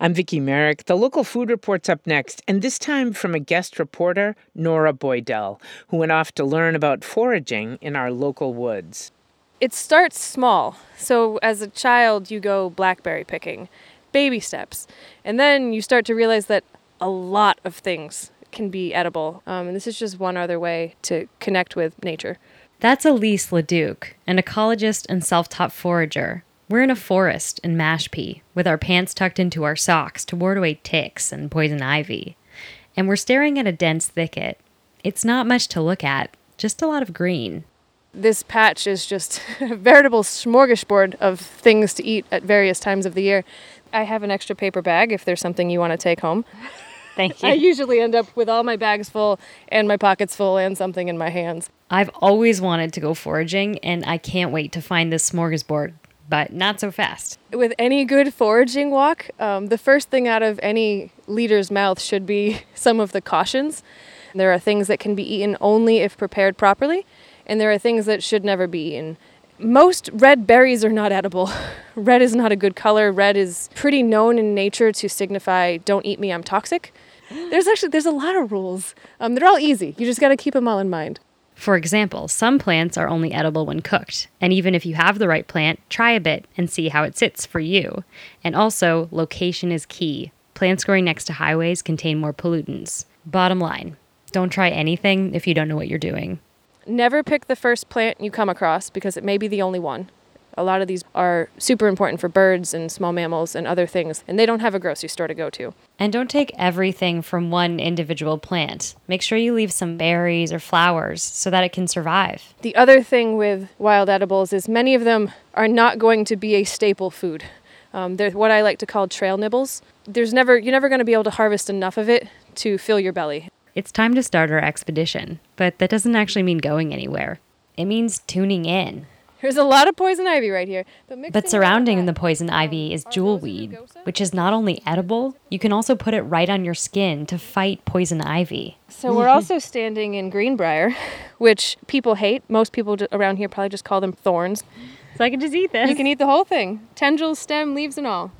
I'm Vicki Merrick. The local food report's up next, and this time from a guest reporter, Nora Boydell, who went off to learn about foraging in our local woods. It starts small. So as a child, you go blackberry picking, baby steps. And then you start to realize that a lot of things can be edible. And this is just one other way to connect with nature. That's Elise LeDuc, an ecologist and self-taught forager. We're in a forest in Mashpee, with our pants tucked into our socks to ward away ticks and poison ivy. And we're staring at a dense thicket. It's not much to look at, just a lot of green. This patch is just a veritable smorgasbord of things to eat at various times of the year. I have an extra paper bag if there's something you want to take home. Thank you. I usually end up with all my bags full and my pockets full and something in my hands. I've always wanted to go foraging, and I can't wait to find this smorgasbord. But not so fast. With any good foraging walk, the first thing out of any leader's mouth should be some of the cautions. There are things that can be eaten only if prepared properly, and there are things that should never be eaten. Most red berries are not edible. Red is not a good color. Red is pretty known in nature to signify, don't eat me, I'm toxic. There's a lot of rules. They're all easy. You just got to keep them all in mind. For example, some plants are only edible when cooked, and even if you have the right plant, try a bit and see how it sits for you. And also, location is key. Plants growing next to highways contain more pollutants. Bottom line, don't try anything if you don't know what you're doing. Never pick the first plant you come across because it may be the only one. A lot of these are super important for birds and small mammals and other things, and they don't have a grocery store to go to. And don't take everything from one individual plant. Make sure you leave some berries or flowers so that it can survive. The other thing with wild edibles is many of them are not going to be a staple food. They're what I like to call trail nibbles. You're never going to be able to harvest enough of it to fill your belly. It's time to start our expedition, but that doesn't actually mean going anywhere. It means tuning in. There's a lot of poison ivy right here. But surrounding the poison ivy is jewelweed, which is not only edible, you can also put it right on your skin to fight poison ivy. So we're also standing in greenbrier, which people hate. Most people around here probably just call them thorns. So I can just eat this. You can eat the whole thing. Tendrils, stem, leaves, and all.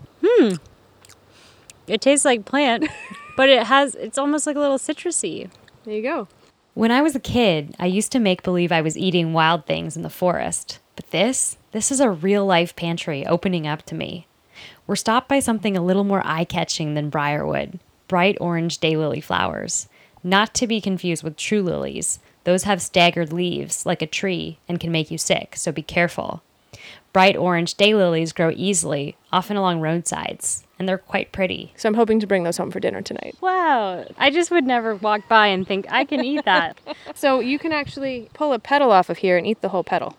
It tastes like plant, but it's almost like a little citrusy. There you go. When I was a kid, I used to make believe I was eating wild things in the forest. But this is a real-life pantry opening up to me. We're stopped by something a little more eye-catching than briarwood, bright orange daylily flowers. Not to be confused with true lilies. Those have staggered leaves, like a tree, and can make you sick, so be careful. Bright orange daylilies grow easily, often along roadsides, and they're quite pretty. So I'm hoping to bring those home for dinner tonight. Wow, I just would never walk by and think, I can eat that. So you can actually pull a petal off of here and eat the whole petal.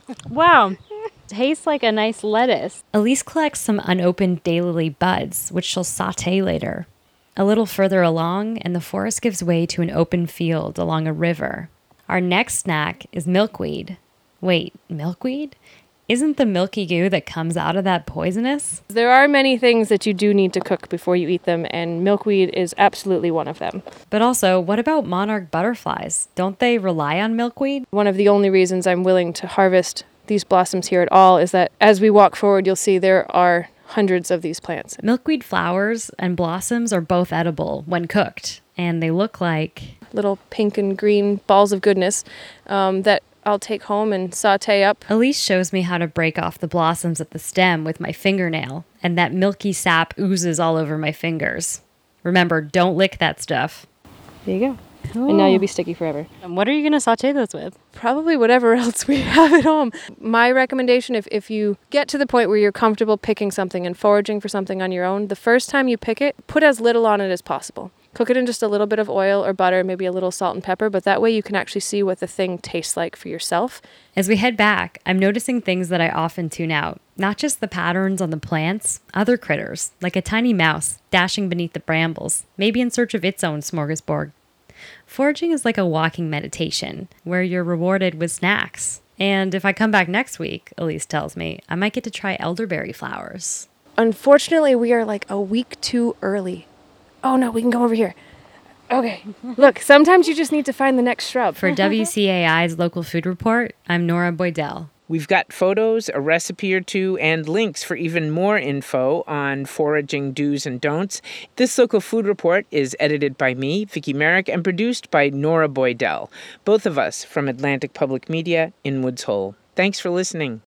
Wow, tastes like a nice lettuce. Elise collects some unopened daylily buds, which she'll sauté later. A little further along, and the forest gives way to an open field along a river. Our next snack is milkweed. Wait, milkweed? Isn't the milky goo that comes out of that poisonous? There are many things that you do need to cook before you eat them, and milkweed is absolutely one of them. But also, what about monarch butterflies? Don't they rely on milkweed? One of the only reasons I'm willing to harvest these blossoms here at all is that as we walk forward, you'll see there are hundreds of these plants. Milkweed flowers and blossoms are both edible when cooked, and they look like little pink and green balls of goodness that I'll take home and sauté up. Elise shows me how to break off the blossoms at the stem with my fingernail, and that milky sap oozes all over my fingers. Remember, don't lick that stuff. There you go. Ooh. And now you'll be sticky forever. And what are you going to sauté those with? Probably whatever else we have at home. My recommendation, if you get to the point where you're comfortable picking something and foraging for something on your own, the first time you pick it, put as little on it as possible. Cook it in just a little bit of oil or butter, maybe a little salt and pepper, but that way you can actually see what the thing tastes like for yourself. As we head back, I'm noticing things that I often tune out. Not just the patterns on the plants, other critters, like a tiny mouse dashing beneath the brambles, maybe in search of its own smorgasbord. Foraging is like a walking meditation, where you're rewarded with snacks. And if I come back next week, Elise tells me, I might get to try elderberry flowers. Unfortunately, we are like a week too early. Oh no, we can go over here. Okay, look, sometimes you just need to find the next shrub. For WCAI's Local Food Report, I'm Nora Boydell. We've got photos, a recipe or two, and links for even more info on foraging do's and don'ts. This local food report is edited by me, Vicki Merrick, and produced by Nora Boydell, both of us from Atlantic Public Media in Woods Hole. Thanks for listening.